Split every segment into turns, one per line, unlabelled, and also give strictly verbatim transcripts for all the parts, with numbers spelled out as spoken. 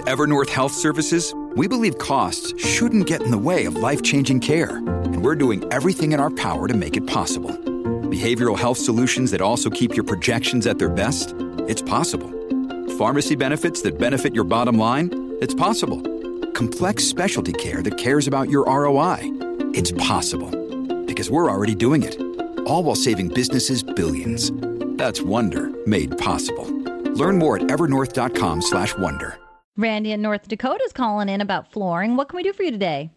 Evernorth Health Services, we believe costs shouldn't get in the way of life-changing care, and we're doing everything in our power to make it possible. Behavioral health solutions that also keep your projections at their best? It's possible. Pharmacy benefits that benefit your bottom line? It's possible. Complex specialty care that cares about your R O I? It's possible. Because we're already doing it. All while saving businesses billions. That's Wonder made possible. Learn more at evernorth.com slash wonder.
Randy in North Dakota is calling in about flooring. What can we do for you today?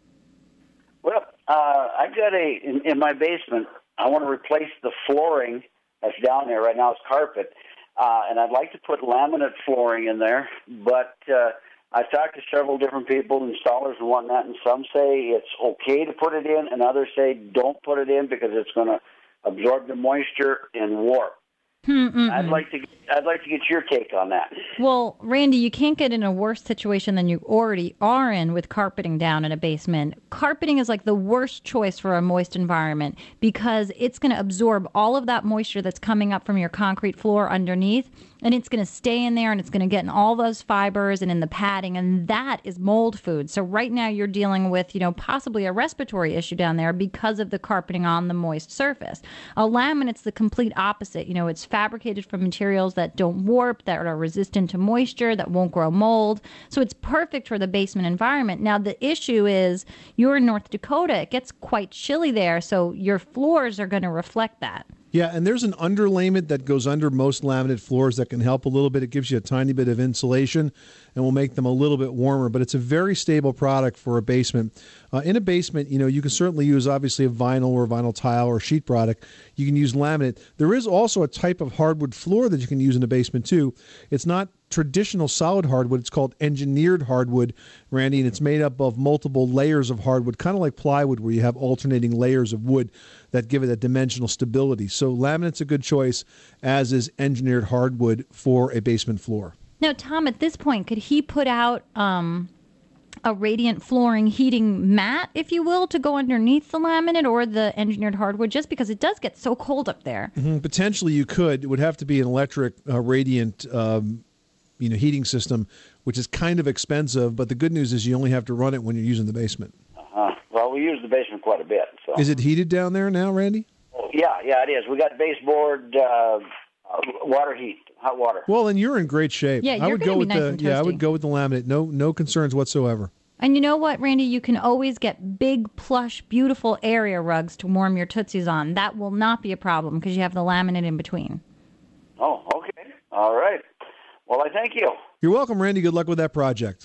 Well, uh, I've got a, in, in my basement, I want to replace the flooring that's down there. Right now it's carpet. Uh, and I'd like to put laminate flooring in there. But uh, I've talked to several different people, installers and whatnot, and some say it's okay to put it in, and others say don't put it in because it's going to absorb the moisture and warp.
Mm-mm.
I'd like to I'd like to get your take on that.
Well, Randy, you can't get in a worse situation than you already are in with carpeting down in a basement. Carpeting is like the worst choice for a moist environment because it's going to absorb all of that moisture that's coming up from your concrete floor underneath, and it's going to stay in there, and it's going to get in all those fibers and in the padding, and that is mold food. So right now you're dealing with, you know, possibly a respiratory issue down there because of the carpeting on the moist surface. A laminate's the complete opposite. You know, it's fabricated from materials that don't warp, that are resistant to moisture, that won't grow mold. So it's perfect for the basement environment. Now, the issue is you're in North Dakota. It gets quite chilly there, so your floors are going to reflect that.
Yeah, and there's an underlayment that goes under most laminate floors that can help a little bit. It gives you a tiny bit of insulation and will make them a little bit warmer, but it's a very stable product for a basement. Uh, in a basement, you know, you can certainly use obviously a vinyl or vinyl tile or sheet product. You can use laminate. There is also a type of hardwood floor that you can use in a basement too. It's not traditional solid hardwood. It's called engineered hardwood, Randy, and it's made up of multiple layers of hardwood, kind of like plywood where you have alternating layers of wood that give it a dimensional stability. So laminate's a good choice, as is engineered hardwood for a basement floor.
Now, Tom, at this point, could he put out um, a radiant flooring heating mat, if you will, to go underneath the laminate or the engineered hardwood, just because it does get so cold up there?
Mm-hmm. Potentially you could. It would have to be an electric uh, radiant um, you know, heating system, which is kind of expensive, but the good news is you only have to run it when you're using the basement.
Uh-huh. Well, we use the basement quite a bit. So.
Is it heated down there now, Randy?
Oh, yeah, yeah, it is. We got baseboard, uh, water heat, hot water.
Well, then you're in great shape.
Yeah, you're
I would
gonna
go
be
with
nice
the
and
yeah, I
toasty.
would go with the laminate. No, no concerns whatsoever.
And you know what, Randy? You can always get big, plush, beautiful area rugs to warm your Tootsies on. That will not be a problem because you have the laminate in between.
Oh, okay. All right. Well, I thank you.
You're welcome, Randy. Good luck with that project.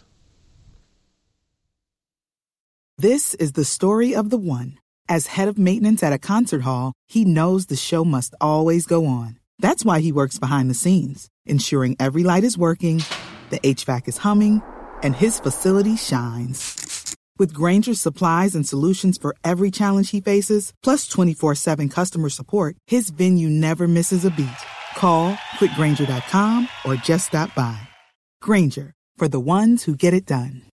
This is the story of the one. As head of maintenance at a concert hall, he knows the show must always go on. That's why he works behind the scenes, ensuring every light is working, the H V A C is humming, and his facility shines. With Grainger's supplies and solutions for every challenge he faces, plus twenty-four seven customer support, his venue never misses a beat. Call quick grainger dot com or just stop by. Grainger, for the ones who get it done.